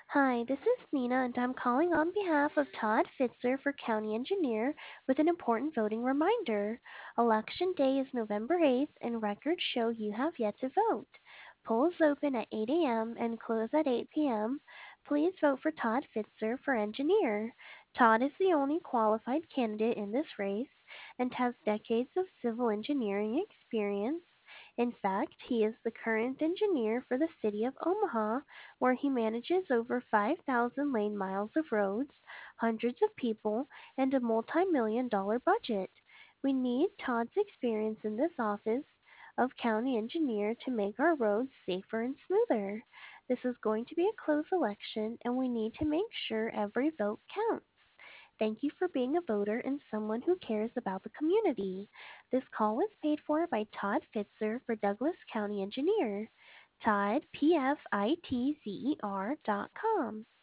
Hi, this is Nina, and I'm calling on behalf of Todd Fitzer for County Engineer with an important voting reminder. Election Day is November 8th, and records show you have yet to vote. Polls open at 8 a.m. and close at 8 p.m. Please vote for Todd Fitzer for Engineer. Todd is the only qualified candidate in this race and has decades of civil engineering experience. In fact, he is the current engineer for the city of Omaha, where he manages over 5,000 lane miles of roads, hundreds of people, and a multi-million dollar budget. We need Todd's experience in this office of county engineer to make our roads safer and smoother. This is going to be a close election, and we need to make sure every vote counts. Thank you for being a voter and someone who cares about the community. This call was paid for by Todd Fitzer for Douglas County Engineer. Todd, PFITZER.com.